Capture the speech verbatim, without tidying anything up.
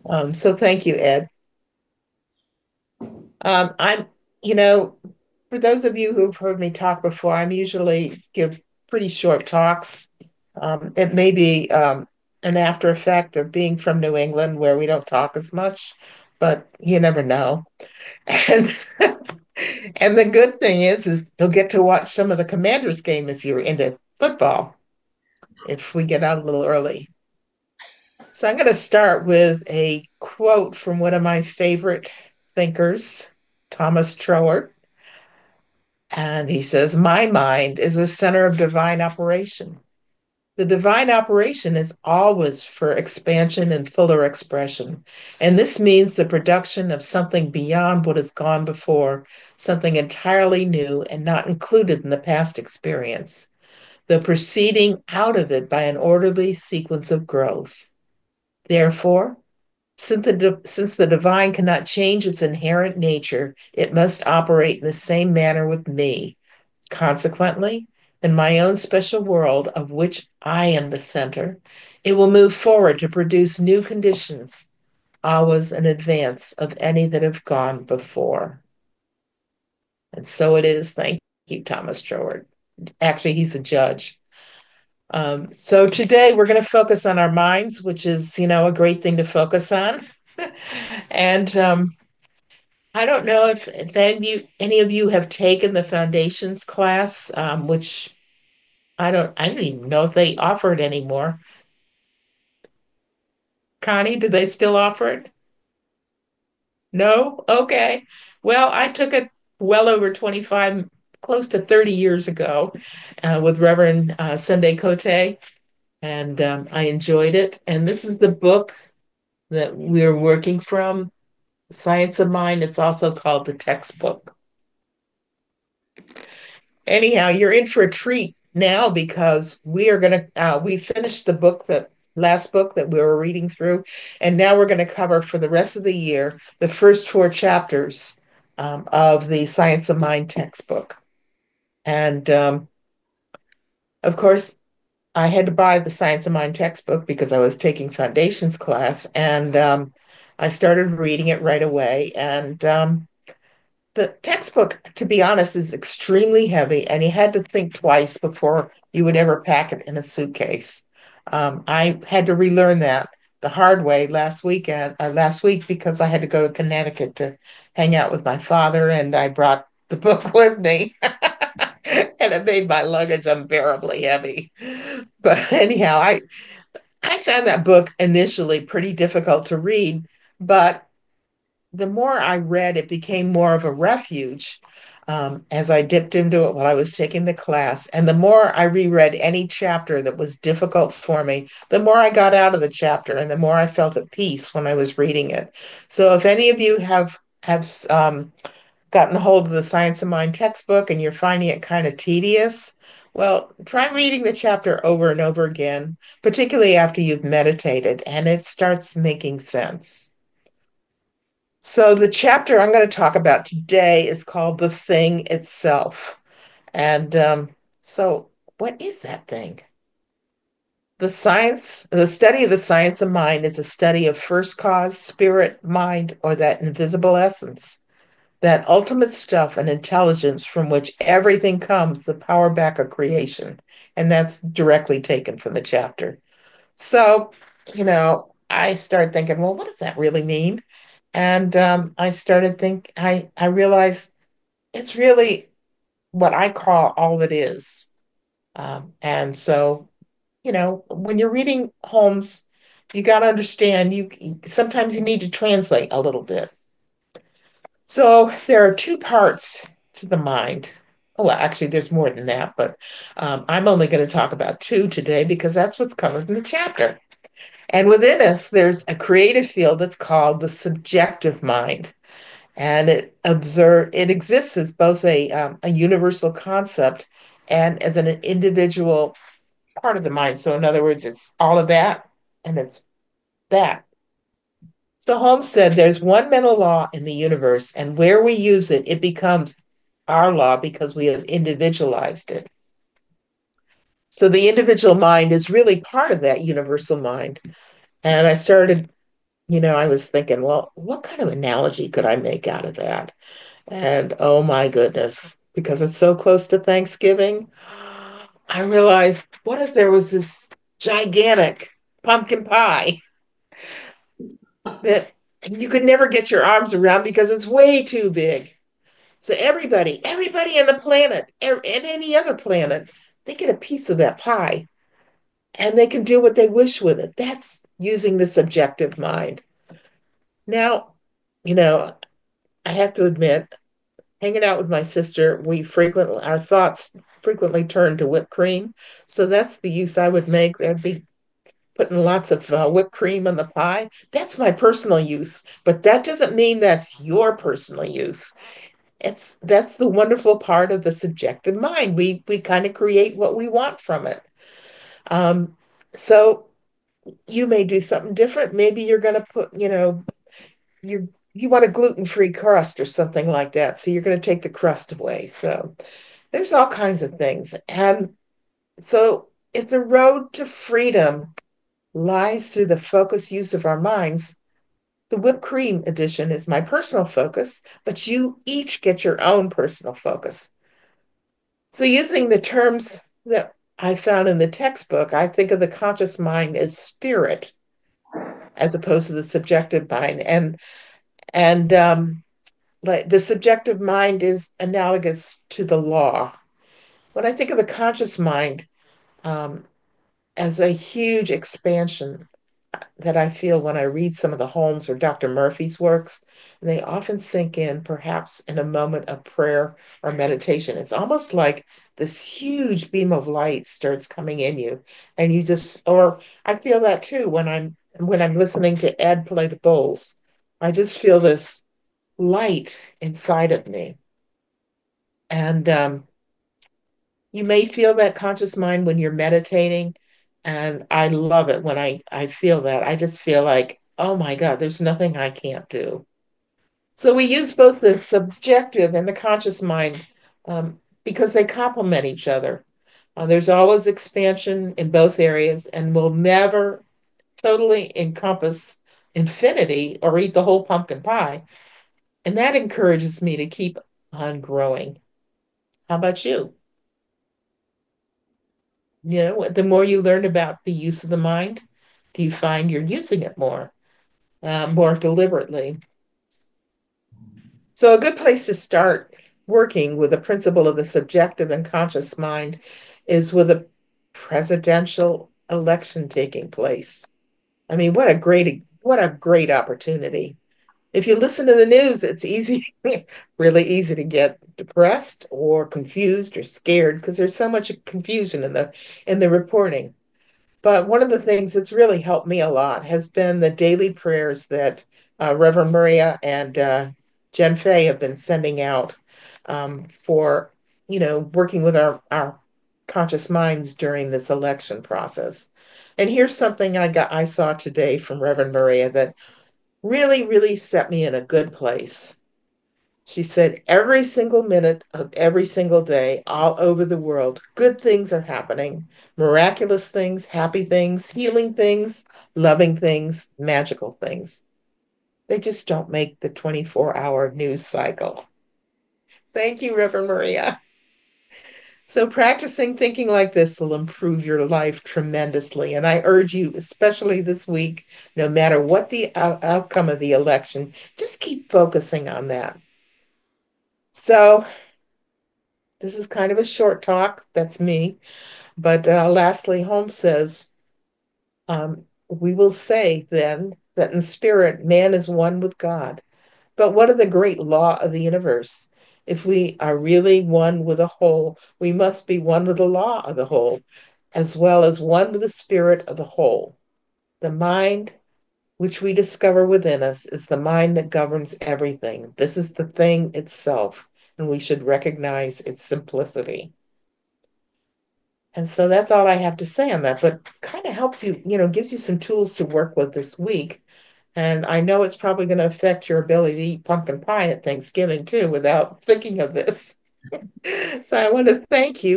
Um, so thank you, Ed. Um, I'm, you know, for those of you who've heard me talk before, I'm usually give pretty short talks. Um, it may be um, an after effect of being from New England where we don't talk as much, but you never know. And and the good thing is, is you'll get to watch some of the Commanders game if you're into football, if we get out a little early. So I'm going to start with a quote from one of my favorite thinkers, Thomas Troward. And he says, "My mind is a center of divine operation. The divine operation is always for expansion and fuller expression. And this means the production of something beyond what has gone before, something entirely new and not included in the past experience, the proceeding out of it by an orderly sequence of growth. Therefore, since the, since the divine cannot change its inherent nature, it must operate in the same manner with me. Consequently, in my own special world of which I am the center, it will move forward to produce new conditions, always in advance of any that have gone before." And so it is. Thank you, Thomas Troward. Actually, he's a judge. Um, so today we're going to focus on our minds, which is, you know, a great thing to focus on. And um, I don't know if, if any of you, any of you have taken the foundations class, um, which I don't I don't even know if they offer it anymore. Connie, do they still offer it? No? Okay. Well, I took it well over twenty-five, close to thirty years ago, uh, with Reverend uh, Sunday Cote, and um, I enjoyed it. And this is the book that we're working from, Science of Mind. It's also called the textbook. Anyhow, you're in for a treat now because we are going to, uh, we finished the book that last book that we were reading through, and now we're going to cover for the rest of the year the first four chapters um, of the Science of Mind textbook. And um, of course, I had to buy the Science of Mind textbook because I was taking foundations class, and um, I started reading it right away. And um, the textbook, to be honest, is extremely heavy, and you had to think twice before you would ever pack it in a suitcase. Um, I had to relearn that the hard way last weekend, uh, last week, because I had to go to Connecticut to hang out with my father, and I brought the book with me, and it made my luggage unbearably heavy. But anyhow, I I found that book initially pretty difficult to read, but the more I read, it became more of a refuge um, as I dipped into it while I was taking the class. And the more I reread any chapter that was difficult for me, the more I got out of the chapter and the more I felt at peace when I was reading it. So if any of you have have um, gotten hold of the Science of Mind textbook and you're finding it kind of tedious, well, try reading the chapter over and over again, particularly after you've meditated, and it starts making sense. So, the chapter I'm going to talk about today is called The Thing Itself. And um, so, what is that thing? The science, the study of the science of mind is a study of first cause, spirit, mind, or that invisible essence, that ultimate stuff and intelligence from which everything comes, the power back of creation. And that's directly taken from the chapter. So, you know, I started thinking, well, what does that really mean? And um, I started think I I realized it's really what I call all it is. Um, and so, you know, when you're reading Holmes, you got to understand you sometimes you need to translate a little bit. So there are two parts to the mind. Oh, well, actually, there's more than that, but um, I'm only going to talk about two today because that's what's covered in the chapter. And within us, there's a creative field that's called the subjective mind. And it observe it exists as both a um, a universal concept and as an individual part of the mind. So in other words, it's all of that and it's that. So Holmes said there's one mental law in the universe, and where we use it, it becomes our law because we have individualized it. So the individual mind is really part of that universal mind. And I started You know, I was thinking, well, what kind of analogy could I make out of that? And oh my goodness, because it's so close to Thanksgiving, I realized, what if there was this gigantic pumpkin pie that you could never get your arms around because it's way too big? So everybody, everybody on the planet, and any other planet, they get a piece of that pie and they can do what they wish with it. That's using the subjective mind. Now, you know, I have to admit, hanging out with my sister, we frequently, our thoughts frequently turn to whipped cream. So that's the use I would make. That'd be putting lots of uh, whipped cream on the pie. That's my personal use, but that doesn't mean that's your personal use. It's that's the wonderful part of the subjective mind. We we kind of create what we want from it. Um, so you may do something different. Maybe you're going to put, you know, you you want a gluten-free crust or something like that. So you're going to take the crust away. So there's all kinds of things. And so if the road to freedom lies through the focused use of our minds, the whipped cream edition is my personal focus, but you each get your own personal focus. So using the terms that I found in the textbook, I think of the conscious mind as spirit as opposed to the subjective mind. And and um, like the subjective mind is analogous to the law. When I think of the conscious mind, um, as a huge expansion that I feel when I read some of the Holmes or Doctor Murphy's works. And they often sink in, perhaps in a moment of prayer or meditation. It's almost like this huge beam of light starts coming in you, and you just, or I feel that too when I'm when I'm listening to Ed play the bowls. I just feel this light inside of me, and um, you may feel that conscious mind when you're meditating. And I love it when I, I feel that. I just feel like, oh my God, there's nothing I can't do. So we use both the subjective and the conscious mind um, because they complement each other. Uh, there's always expansion in both areas, and we'll never totally encompass infinity or eat the whole pumpkin pie. And that encourages me to keep on growing. How about you? You know, the more you learn about the use of the mind, do you find you're using it more, uh, more deliberately? So, a good place to start working with the principle of the subjective and conscious mind is with a presidential election taking place. I mean, what a great, what a great opportunity. If you listen to the news, it's easy, really easy to get depressed or confused or scared because there's so much confusion in the in the reporting. But one of the things that's really helped me a lot has been the daily prayers that uh, Reverend Maria and uh, Jen Fay have been sending out um, for, you know, working with our, our conscious minds during this election process. And here's something I got I saw today from Reverend Maria that really, really set me in a good place. She said, every single minute of every single day, all over the world, good things are happening, miraculous things, happy things, healing things, loving things, magical things. They just don't make the twenty-four hour news cycle. Thank you, Reverend Maria. So, practicing thinking like this will improve your life tremendously. And I urge you, especially this week, no matter what the out- outcome of the election, just keep focusing on that. So, this is kind of a short talk. That's me. But uh, lastly, Holmes says, um, we will say then that in spirit, man is one with God. But what of the great law of the universe? If we are really one with the whole, we must be one with the law of the whole, as well as one with the spirit of the whole. The mind which we discover within us is the mind that governs everything. This is the thing itself, and we should recognize its simplicity. And so that's all I have to say on that, but kind of helps you, you know, gives you some tools to work with this week. And I know it's probably going to affect your ability to eat pumpkin pie at Thanksgiving too, without thinking of this. So I want to thank you.